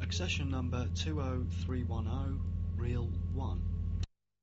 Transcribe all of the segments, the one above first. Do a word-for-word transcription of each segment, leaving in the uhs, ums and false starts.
Accession number two oh three one oh, reel one.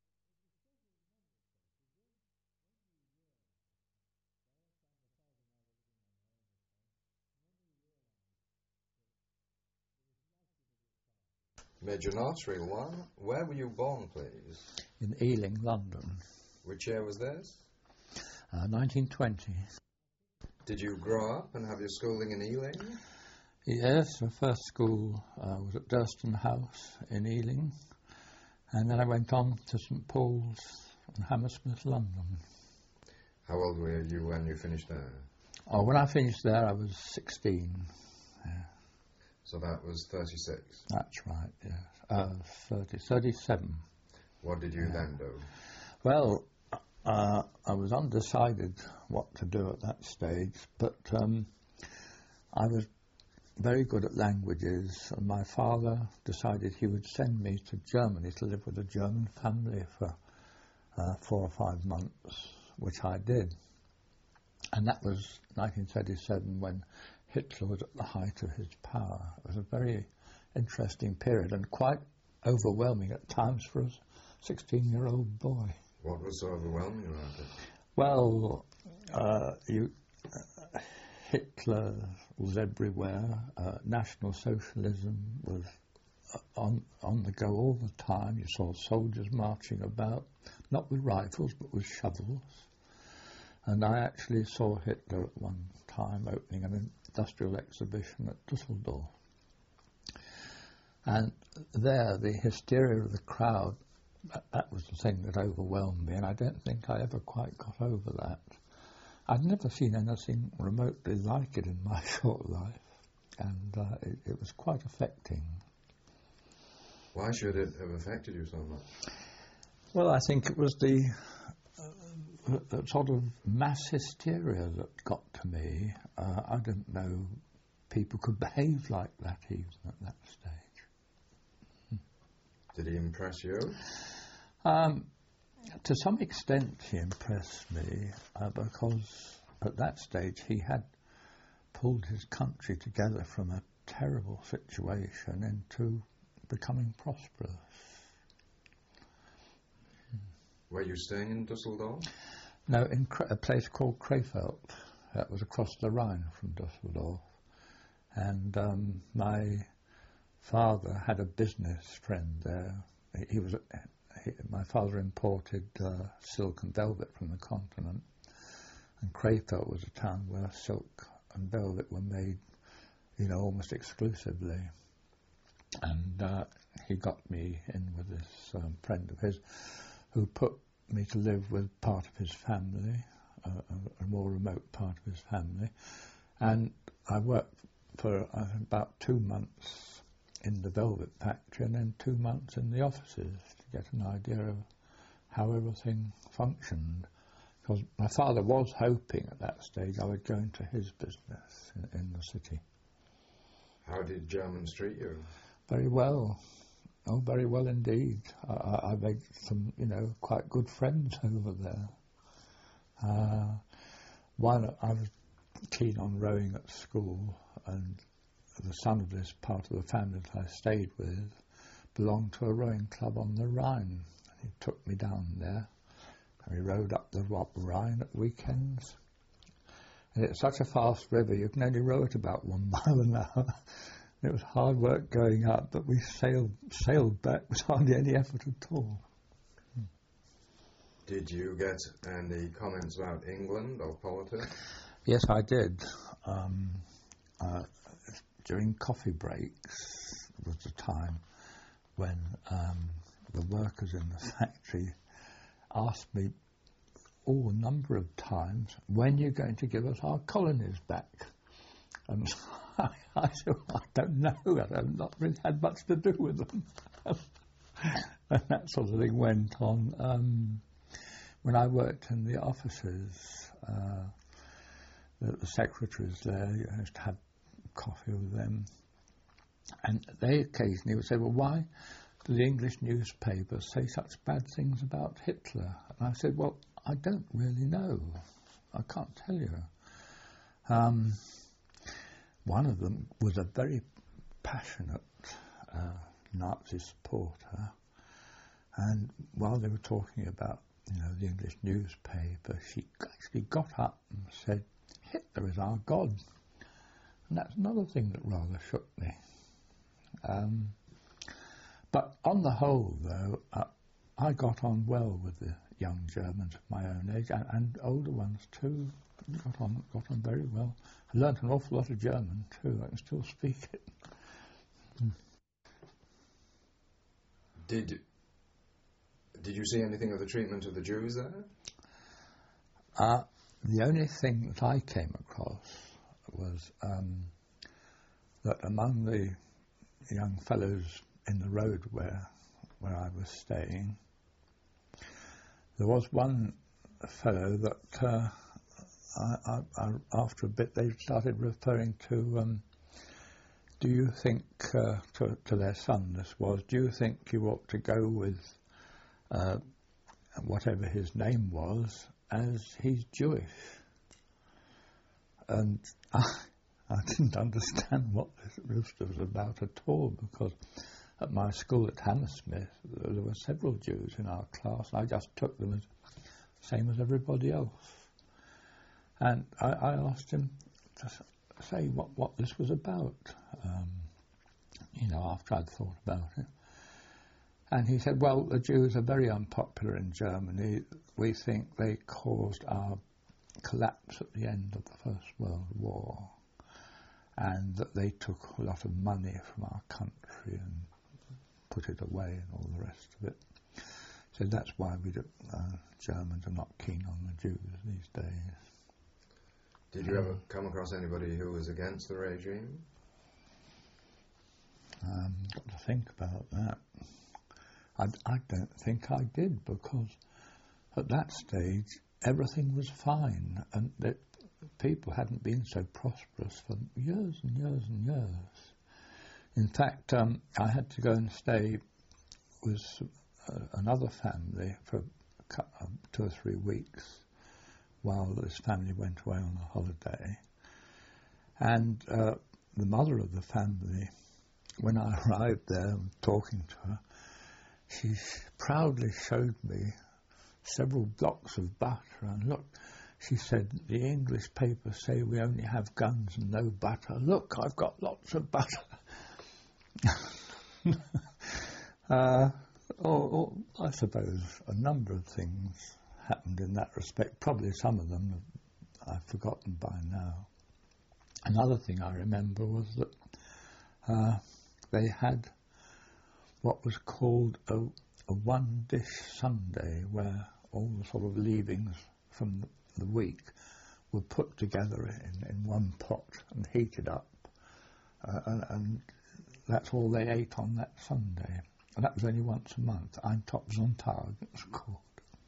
Major Knots, reel one. Where were you born, please? In Ealing, London. Which year was this? Uh, nineteen twenty. Did you grow up and have your schooling in Ealing? Yes, the first school uh, was at Durston House in Ealing, and then I went on to St Paul's in Hammersmith, London. How old were you when you finished there? Oh, when I finished there, I was sixteen. Yeah. So that was thirty-six? That's right, yes. Uh, thirty, thirty-seven. What did you yeah. then do? Well, uh, I was undecided what to do at that stage, but um, I was very good at languages, and my father decided he would send me to Germany to live with a German family for uh, four or five months, which I did. And that was nineteen thirty-seven, when Hitler was at the height of his power. It was a very interesting period and quite overwhelming at times for a sixteen-year-old boy. What was so overwhelming about it? Well, uh, you... Uh, Hitler was everywhere. Uh, National Socialism was on on the go all the time. You saw soldiers marching about, not with rifles but with shovels. And I actually saw Hitler at one time opening an industrial exhibition at Dusseldorf. And there, the hysteria of the crowd, that, that was the thing that overwhelmed me, and I don't think I ever quite got over that. I'd never seen anything remotely like it in my short life, and uh, it, it was quite affecting. Why should it have affected you so much? Well, I think it was the, uh, the sort of mass hysteria that got to me. Uh, I didn't know people could behave like that even at that stage. Did he impress you? Um, To some extent he impressed me uh, because at that stage he had pulled his country together from a terrible situation into becoming prosperous. Were you staying in Dusseldorf? No, in Kra- a place called Krefeld. That was across the Rhine from Dusseldorf. And um, my father had a business friend there. He, he was... A, He, my father imported uh, silk and velvet from the continent, and Krefeld was a town where silk and velvet were made, you know, almost exclusively. And uh, he got me in with this um, friend of his, who put me to live with part of his family, uh, a, a more remote part of his family. And I worked for uh, about two months in the velvet factory and then two months in the offices to get an idea of how everything functioned. Because my father was hoping at that stage I would go into his business in, in the city. How did Germans treat you? Very well. Oh, very well indeed. I, I made some, you know, quite good friends over there. Uh, one, I was keen on rowing at school, and the son of this part of the family that I stayed with belonged to a rowing club on the Rhine. And he took me down there, and we rowed up the Rhine at weekends. And it's such a fast river, you can only row at about one mile an hour. It was hard work going up, but we sailed sailed back with hardly any effort at all. Hmm. Did you get any comments about England or politics? Yes, I did. Um, uh, during coffee breaks was the time when um, the workers in the factory asked me oh, a number of times, when you're going to give us our colonies back. And I, I said, well, I don't know, I've not really had much to do with them. And that sort of thing went on. Um, when I worked in the offices, uh, the, the secretaries there, you used to have coffee with them, and they occasionally would say, well, why do the English newspapers say such bad things about Hitler? And I said, well, I don't really know. I can't tell you. Um, one of them was a very passionate uh, Nazi supporter. And while they were talking about, you know, the English newspaper, she actually got up and said, "Hitler is our God." And that's another thing that rather shook me. Um, but on the whole, though, uh, I got on well with the young Germans of my own age, and, and older ones too. Got on, got on very well. I learnt an awful lot of German too. I can still speak it. Mm. Did Did you see anything of the treatment of the Jews there? Uh, the only thing that I came across was um, that among the young fellows in the road where where I was staying, there was one fellow that uh, I, I, I, after a bit they started referring to, um, do you think, uh, to, to their son this was, do you think you ought to go with uh, whatever his name was, as he's Jewish? And I, I didn't understand what this was about at all, because at my school at Hammersmith there were several Jews in our class. I just took them as same as everybody else. And I, I asked him to say what, what this was about, um, you know, after I'd thought about it. And he said, well, the Jews are very unpopular in Germany. We think they caused our collapse at the end of the First World War, and that they took a lot of money from our country and put it away and all the rest of it. So that's why we do, uh, Germans are not keen on the Jews these days. Did you ever come across anybody who was against the regime? Um, got to think about that. I, I don't think I did, because at that stage everything was fine, and that people hadn't been so prosperous for years and years and years. In fact, um, I had to go and stay with uh, another family for uh, two or three weeks while this family went away on a holiday. And uh, the mother of the family, when I arrived there talking to her, she proudly showed me several blocks of butter, and look, she said, the English papers say we only have guns and no butter. Look, I've got lots of butter. uh, or, or I suppose a number of things happened in that respect. Probably some of them I've forgotten by now. Another thing I remember was that uh, they had what was called a, a one-dish Sunday, where all the sort of leavings from the, the week were put together in, in one pot and heated up, uh, and, and that's all they ate on that Sunday. And that was only once a month. Eintopfsonntag, it was called.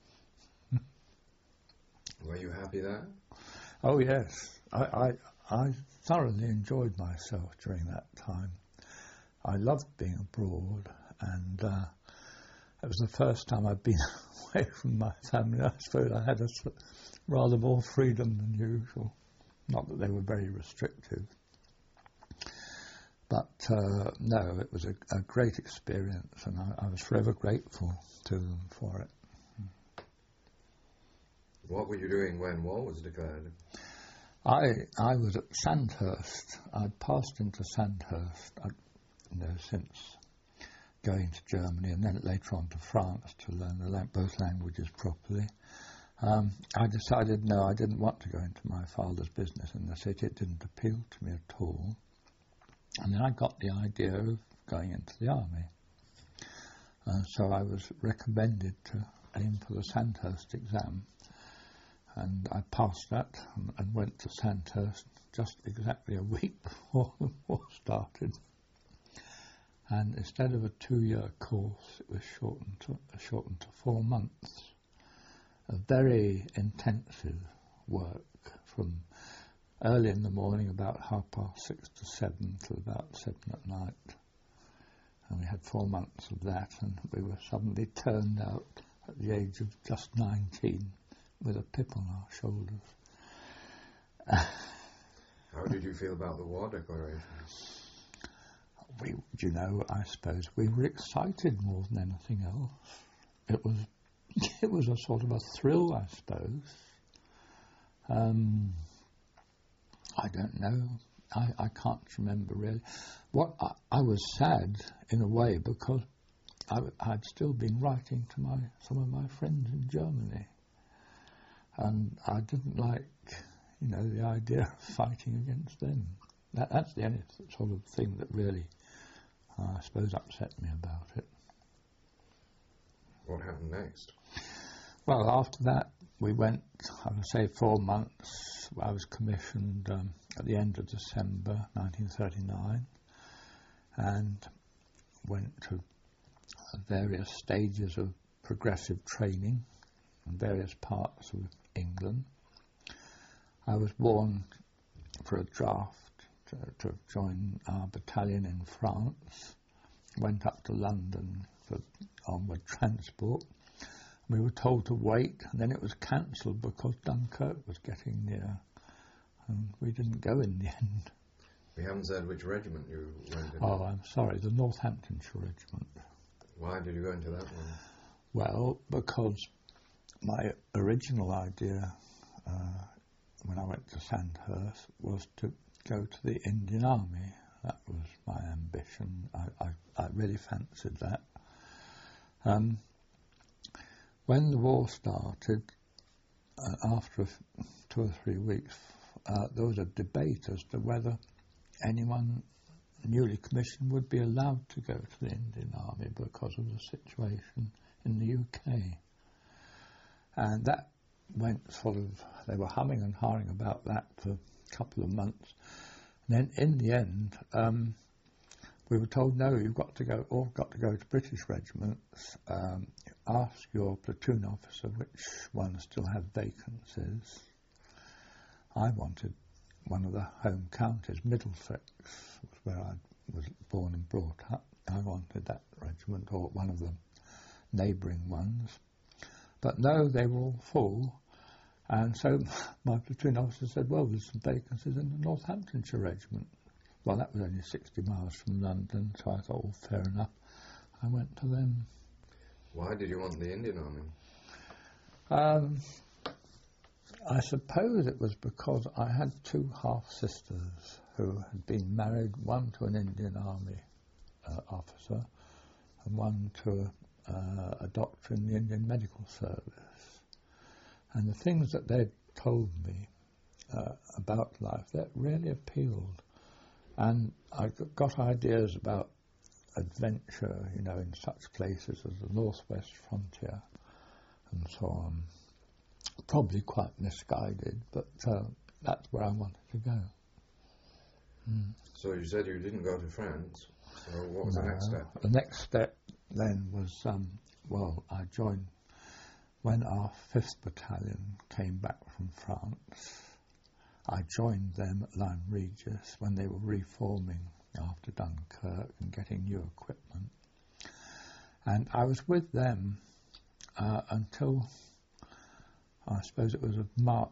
Were you happy there? Oh yes, I, I, I thoroughly enjoyed myself during that time. I loved being abroad, and uh, it was the first time I'd been away from my family. I suppose I had a rather more freedom than usual. Not that they were very restrictive. But uh, no, it was a, a great experience, and I, I was forever grateful to them for it. What were you doing when war was declared? I I was at Sandhurst. I'd passed into Sandhurst, I'd, you know, since going to Germany and then later on to France to learn the, both languages properly. Um, I decided, no, I didn't want to go into my father's business in the city. It didn't appeal to me at all. And then I got the idea of going into the army. Uh, so I was recommended to aim for the Sandhurst exam. And I passed that and, and went to Sandhurst just exactly a week before the war started. And instead of a two-year course, it was shortened to, shortened to four months. A very intensive work from early in the morning, about half past six to seven, till about seven at night. And we had four months of that, and we were suddenly turned out at the age of just nineteen with a pip on our shoulders. How did you feel about the war declaration? We do you know, I suppose we were excited more than anything else. It was, it was a sort of a thrill, I suppose. Um, I don't know. I, I can't remember really. What I, I was sad in a way because I, I'd still been writing to my some of my friends in Germany, and I didn't like, you know, the idea of fighting against them. That, that's the only sort of thing that really, uh, I suppose, upset me about it. What happened next? Well, after that, we went, I would say, four months. I was commissioned um, at the end of December nineteen thirty-nine and went to various stages of progressive training in various parts of England. I was warned for a draft to, to join our battalion in France, went up to London for onward transport. We were told to wait, and then it was cancelled because Dunkirk was getting near, and we didn't go in the end. We haven't said which regiment you went in. Oh, I'm sorry, the Northamptonshire Regiment. Why did you go into that one? Well, because my original idea uh, when I went to Sandhurst was to go to the Indian Army. That was my ambition. I, I, I really fancied that. Um, when the war started, uh, after f- two or three weeks, uh, there was a debate as to whether anyone newly commissioned would be allowed to go to the Indian Army because of the situation in the U K. And that went sort of, they were humming and hawing about that for a couple of months. And then in the end, um, we were told, no, you've got to go, all got to go to British regiments. Um, ask your platoon officer which ones still have vacancies. I wanted one of the home counties, Middlesex, was where I was born and brought up. I wanted that regiment, or one of the neighbouring ones. But no, they were all full. And so my platoon officer said, well, there's some vacancies in the Northamptonshire Regiment. Well, that was only sixty miles from London, so I thought, well, fair enough. I went to them. Why did you want the Indian Army? Um, I suppose it was because I had two half-sisters who had been married, one to an Indian Army uh, officer and one to a, uh, a doctor in the Indian Medical Service. And the things that they'd told me uh, about life, that really appealed. And I got ideas about adventure, you know, in such places as the Northwest Frontier and so on. Probably quite misguided, but uh, that's where I wanted to go. Mm. So you said you didn't go to France, so what was no, the next step? The next step then was, um, well, I joined, when our fifth Battalion came back from France, I joined them at Lyme Regis when they were reforming after Dunkirk and getting new equipment. And I was with them uh, until, I suppose it was of March,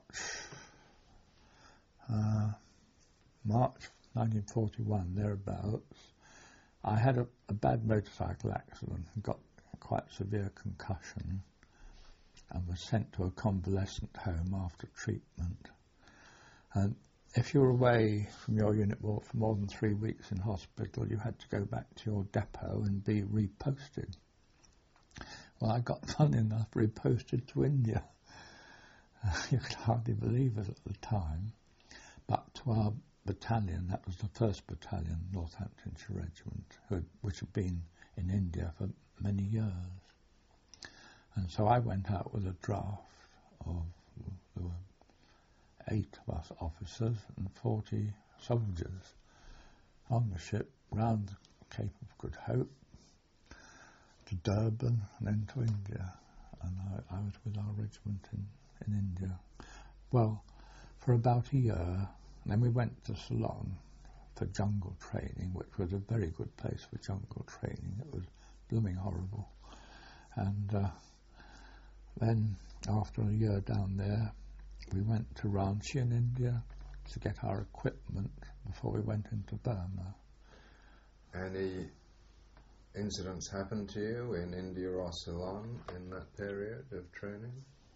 uh, March nineteen forty-one, thereabouts. I had a, a bad motorcycle accident and got quite severe concussion and was sent to a convalescent home after treatment. And if you were away from your unit for more than three weeks in hospital, you had to go back to your depot and be reposted. Well, I got, funny enough, reposted to India. Uh, you could hardly believe it at the time. But to our battalion, that was the first Battalion, Northamptonshire Regiment, who had, which had been in India for many years. And so I went out with a draft of, there were eight of us officers and forty soldiers on the ship round the Cape of Good Hope to Durban and then to India. And I, I was with our regiment in, in India. Well, for about a year, and then we went to Ceylon for jungle training, which was a very good place for jungle training. It was blooming horrible. And uh, then after a year down there, we went to Ranchi in India to get our equipment before we went into Burma. Any incidents happen to you in India or Ceylon in that period of training?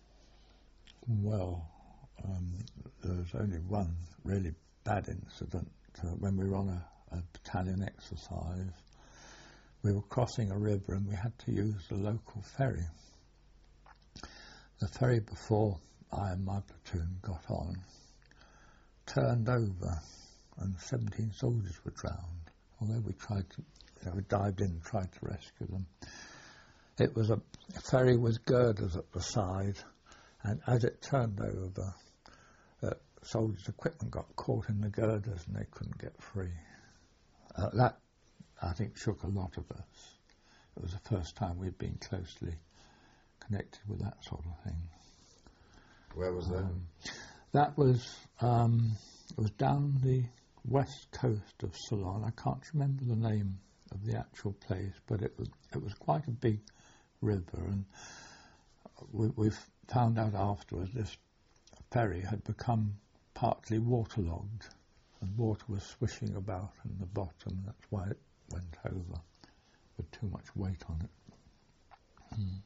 Well, um, there was only one really bad incident uh, when we were on a, a battalion exercise. We were crossing a river and we had to use the local ferry. The ferry before I and my platoon got on turned over and seventeen soldiers were drowned, although we tried to, you know, we dived in and tried to rescue them. It was a ferry with girders at the side, and as it turned over, uh, soldiers' equipment got caught in the girders and they couldn't get free. Uh, that, I think, shook a lot of us. It was the first time we'd been closely connected with that sort of thing. Where was that? Um, that was um, it was down the west coast of Ceylon. I can't remember the name of the actual place, but it was it was quite a big river, and we we found out afterwards this ferry had become partly waterlogged, and water was swishing about in the bottom. That's why it went over with too much weight on it. Mm.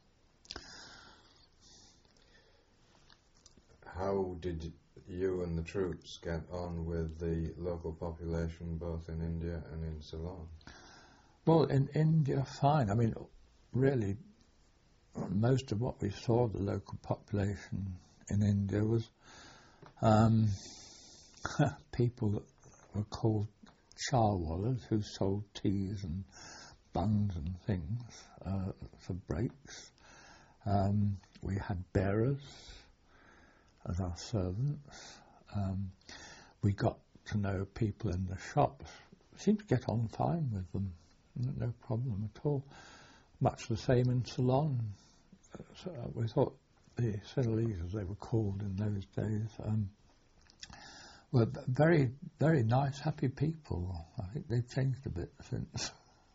How did you and the troops get on with the local population both in India and in Ceylon? Well, in India, fine. I mean, really, most of what we saw, the local population in India, was um, people that were called charwallas, who sold teas and buns and things uh, for breaks. Um, we had bearers as our servants. Um, we got to know people in the shops. Seemed to get on fine with them, no problem at all. Much the same in Ceylon. So we thought the Sinhalese, as they were called in those days, um, were very, very nice, happy people. I think they've changed a bit since.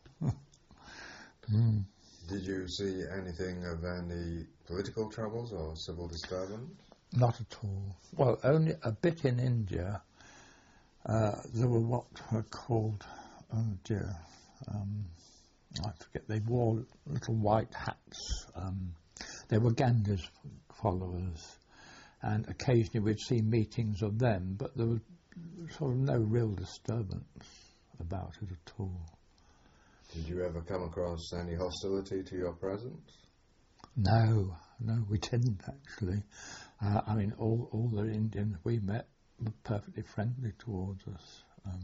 mm. Did you see anything of any political troubles or civil disturbance? Not at all. Well, only a bit in India. Uh, there were what were called, oh dear, um, I forget, they wore little white hats. Um, they were Gandhi's followers, and occasionally we'd see meetings of them, but there was sort of no real disturbance about it at all. Did you ever come across any hostility to your presence? No, no, we didn't actually. Uh, I mean, all, all the Indians we met were perfectly friendly towards us. Um,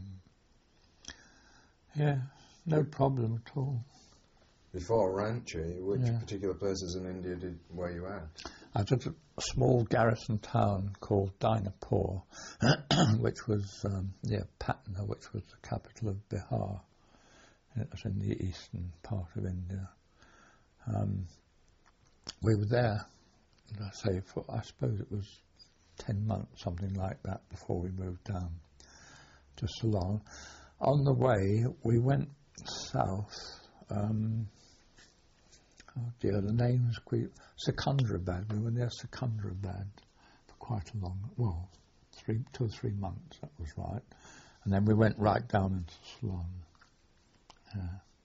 yeah, no problem at all. Before Ranchi, which Yeah. particular places in India did were you at? I was at a small garrison town called Dinapur, which was um, near Patna, which was the capital of Bihar. It was in the eastern part of India. Um, we were there, I say, for I suppose it was ten months, something like that, before we moved down to Ceylon. On the way, we went south. Um, oh dear, the name's quick. Secunderabad. We were near Secunderabad for quite a long, well, three, two or three months. That was right. And then we went right down into Ceylon. Yeah.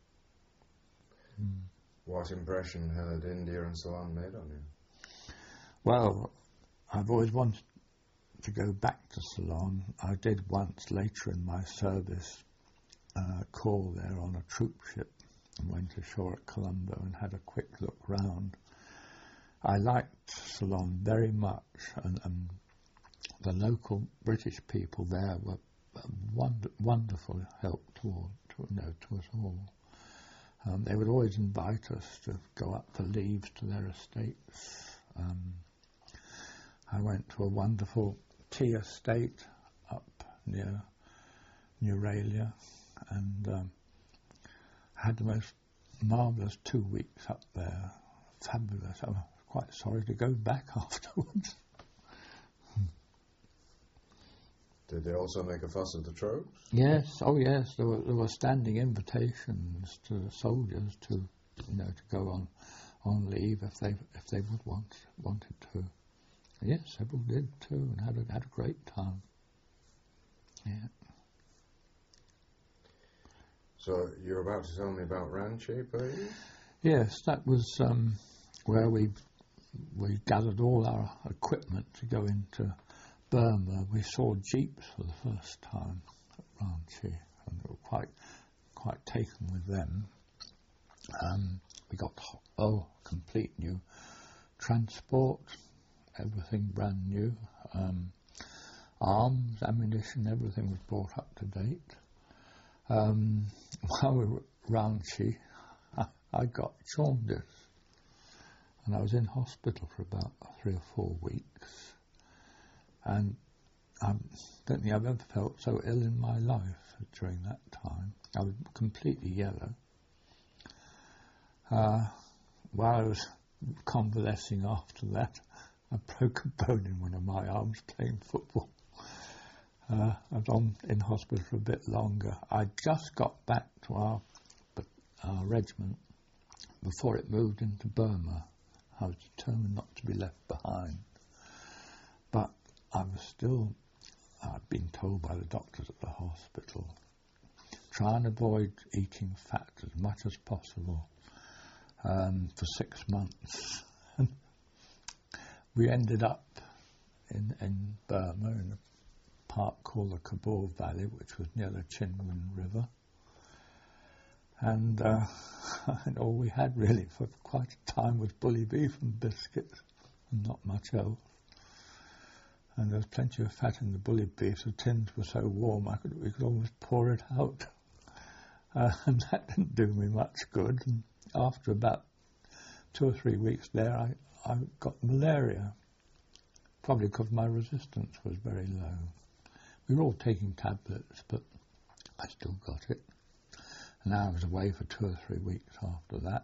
Mm. What impression had India and Ceylon made on you? Well, I've always wanted to go back to Ceylon. I did once later in my service uh, call there on a troop ship and went ashore at Colombo and had a quick look round. I liked Ceylon very much, and, and the local British people there were a wonder, wonderful help toward, to, you know, to us all. Um, they would always invite us to go up for leaves to their estates. Um, I went to a wonderful tea estate up near Neuralia, and um, had the most marvellous two weeks up there. Fabulous. I was quite sorry to go back afterwards. Did they also make a fuss of the troops? Yes, oh yes, there were, there were standing invitations to soldiers to, you know, to go on, on leave if they if they would want wanted to. Yes, several did too, and had a, had a great time. Yeah. So you're about to tell me about Ranchi, please? Yes, that was um, where we we gathered all our equipment to go into Burma. We saw jeeps for the first time at Ranchi, and we were quite quite taken with them. Um, we got oh, complete new transport, everything brand new. Um, arms, ammunition, everything was brought up to date. Um, while we were at Ranchi, I, I got jaundice, and I was in hospital for about three or four weeks, and I don't think I've ever felt so ill in my life during that time. I was completely yellow. Uh, while I was convalescing after that, I broke a bone in one of my arms playing football. Uh, I was on in hospital for a bit longer. I just got back to our, our regiment before it moved into Burma. I was determined not to be left behind. But I was still, I'd been told by the doctors at the hospital, try and avoid eating fat as much as possible um, for six months. We ended up in, in Burma in a park called the Kabul Valley, which was near the Chinwan River. And, uh, and all we had really for quite a time was bully beef and biscuits, and not much else. And there was plenty of fat in the bully beef. The tins were so warm I could we could almost pour it out. Uh, and that didn't do me much good. And after about two or three weeks there, I, I got malaria, probably because my resistance was very low. We were all taking tablets, but I still got it. And I was away for two or three weeks after that,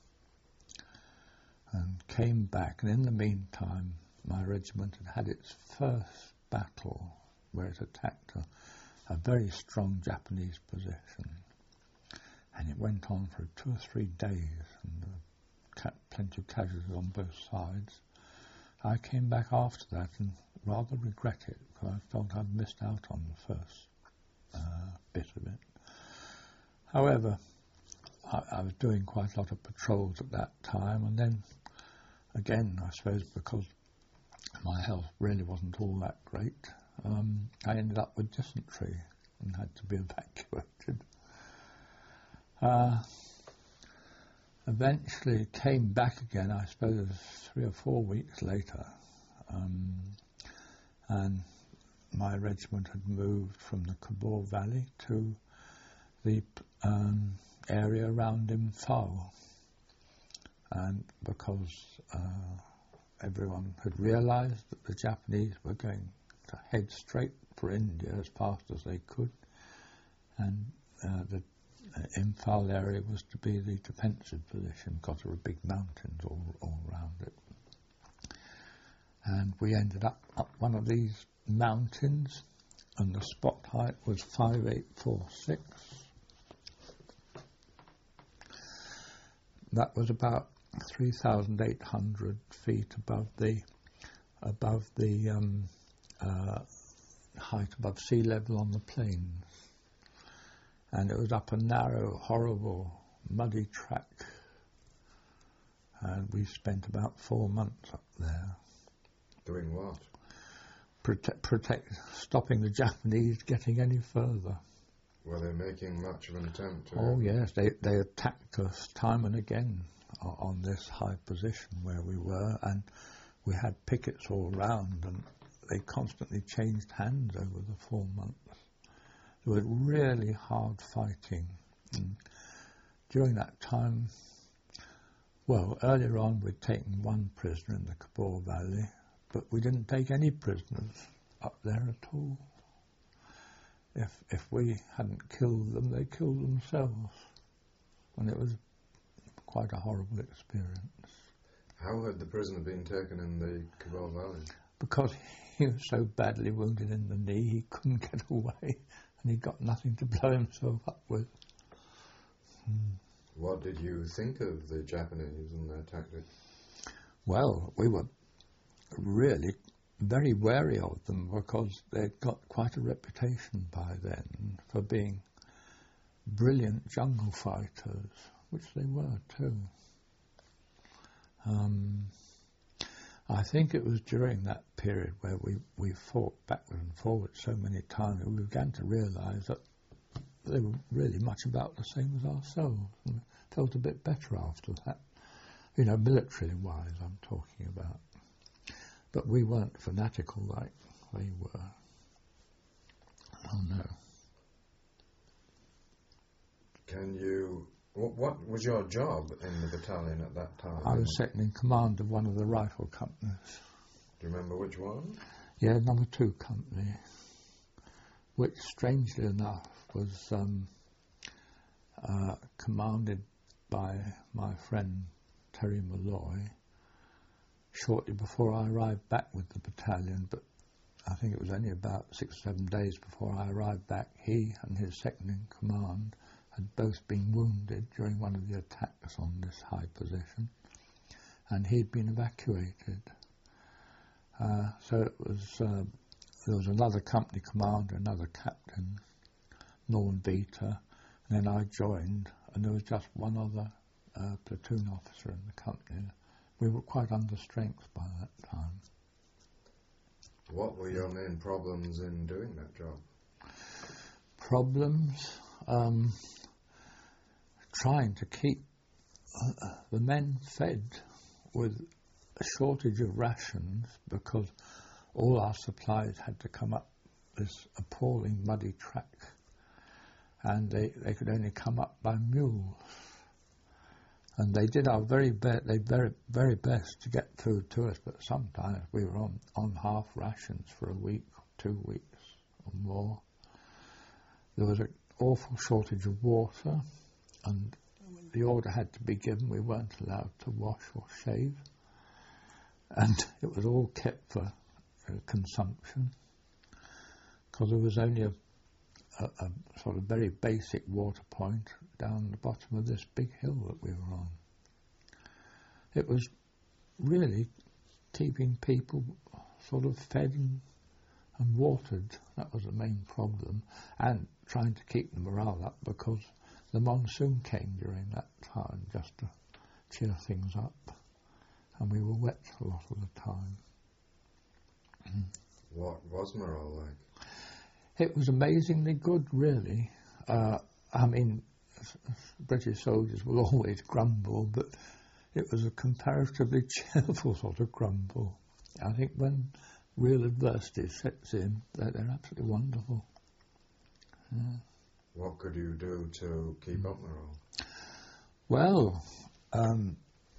and came back. And in the meantime, my regiment had had its first battle, where it attacked a, a very strong Japanese position. And it went on for two or three days, and uh, ca- plenty of casualties on both sides. I came back after that and rather regret it, because I felt I'd missed out on the first uh, bit of it. However, I, I was doing quite a lot of patrols at that time, and then, again, I suppose because my health really wasn't all that great, um, I ended up with dysentery and had to be evacuated. Uh, eventually came back again, I suppose three or four weeks later, um, and my regiment had moved from the Kabul Valley to the um, area around Imphal, and because uh, everyone had realised that the Japanese were going to head straight for India as fast as they could, and uh, the uh, Imphal area was to be the defensive position because there were big mountains all, all around it. And we ended up up one of these mountains, and the spot height was five eight four six. That was about three thousand eight hundred feet above the above the um, uh, height above sea level on the plains, and it was up a narrow, horrible, muddy track. And we spent about four months up there. Doing what? Protect, protect, stopping the Japanese getting any further. Were they making much of an attempt to... Oh yes, they they attacked us time and again on this high position where we were, and we had pickets all round, and they constantly changed hands over the four months. There was really hard fighting. And during that time, well, earlier on we'd taken one prisoner in the Kabul Valley, but we didn't take any prisoners up there at all. If if we hadn't killed them, they killed themselves. And it was quite a horrible experience. How had the prisoner been taken in the Kabul Valley? Because he was so badly wounded in the knee, he couldn't get away, and he got nothing to blow himself up with. Hmm. What did you think of the Japanese and their tactics? Well, we were really very wary of them because they'd got quite a reputation by then for being brilliant jungle fighters, which they were too. Um, I think it was during that period where we, we fought backward and forward so many times that we began to realise that they were really much about the same as ourselves, and felt a bit better after that. You know, military-wise I'm talking about. But we weren't fanatical like they were. Oh no. Can you... What, what was your job in the battalion at that time? I was second in command of one of the rifle companies. Do you remember which one? Yeah, number two company, which strangely enough was um, uh, commanded by my friend Terry Malloy shortly before I arrived back with the battalion, but I think it was only about six or seven days before I arrived back. He and his second in command had both been wounded during one of the attacks on this high position, and he'd been evacuated. Uh, so it was, uh, there was another company commander, another captain, Norman Beater, and then I joined, and there was just one other uh, platoon officer in the company. We were quite under strength by that time. What were your main problems in doing that job? Problems? Um, trying to keep uh, the men fed with a shortage of rations, because all our supplies had to come up this appalling muddy track, and they, they could only come up by mules. And they did our very best, they very very best to get food to us, but sometimes we were on, on half rations for a week, two weeks or more. There was an awful shortage of water, and the order had to be given. We weren't allowed to wash or shave, and it was all kept for uh, consumption, because there was only a, a, a sort of very basic water point down the bottom of this big hill that we were on. It was really keeping people sort of fed and, and watered. That was the main problem, and trying to keep the morale up, because the monsoon came during that time just to cheer things up, and we were wet a lot of the time. What was morale like? It was amazingly good, really. Uh, I mean, British soldiers will always grumble, but it was a comparatively cheerful sort of grumble. I think when real adversity sets in, they're, they're absolutely wonderful. Yeah. What could you do to keep up morale? Well, um,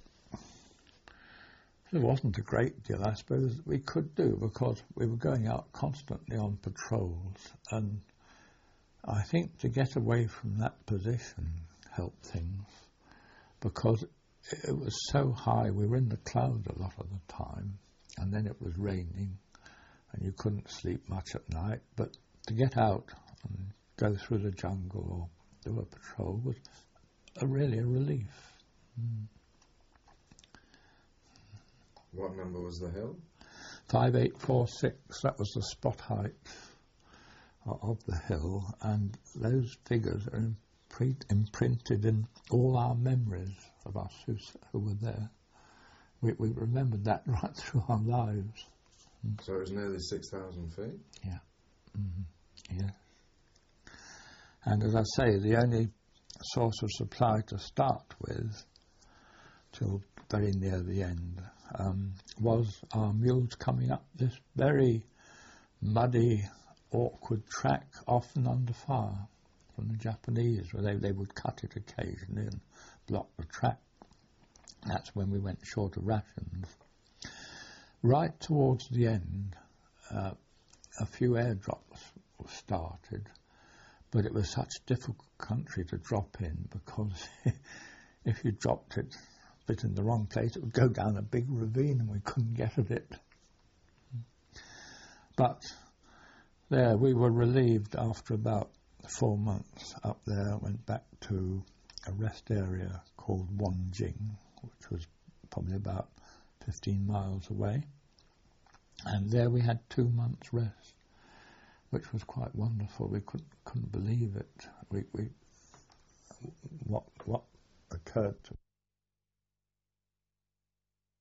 there wasn't a great deal, I suppose, that we could do, because we were going out constantly on patrols, and I think to get away from that position helped things, because it was so high. We were in the clouds a lot of the time, and then it was raining, and you couldn't sleep much at night. But to get out and go through the jungle or do a patrol was a, really a relief. Mm. What number was the hill? five eight four six, that was the spot height of the hill, and those figures are impre- imprinted in all our memories of us who, who were there. We, we remembered that right through our lives. Mm. So it was nearly six thousand feet? Yeah. Mm-hmm. Yeah. And as I say, the only source of supply to start with, till very near the end, um, was our mules coming up this very muddy, awkward track, often under fire from the Japanese, where they, they would cut it occasionally and block the track. That's when we went short of rations. Right towards the end, uh, a few airdrops were started, but it was such difficult country to drop in, because if you dropped it a bit in the wrong place, it would go down a big ravine and we couldn't get at it. But there, we were relieved after about four months up there. Went back to a rest area called Wanjing, which was probably about fifteen miles away. And there we had two months rest, which was quite wonderful. We couldn't, couldn't believe it. We, we occurred to